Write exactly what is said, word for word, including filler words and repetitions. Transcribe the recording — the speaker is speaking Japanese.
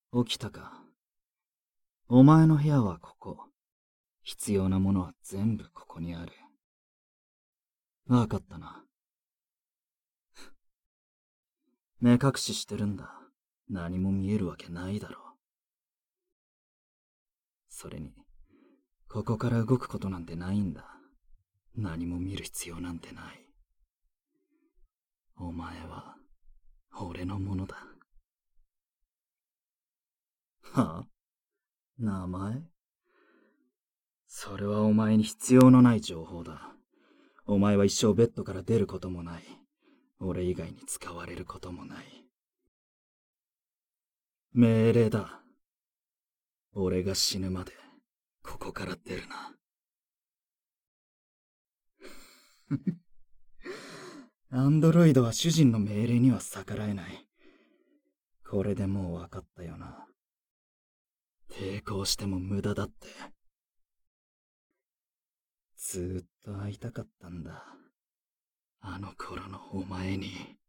起きたか。お前の部屋はここ。必要なものは全部ここにある。わかったな。目隠ししてるんだ。何も見えるわけないだろう。それに、ここから動くことなんてないんだ。何も見る必要なんてない。お前は、俺のものだ。はあ？名前？それはお前に必要のない情報だ。お前は一生ベッドから出ることもない。俺以外に使われることもない。命令だ。俺が死ぬまで、ここから出るな。アンドロイドは主人の命令には逆らえない。これでもう分かったよな。抵抗しても無駄だって。ずーっと会いたかったんだ。あの頃のお前に。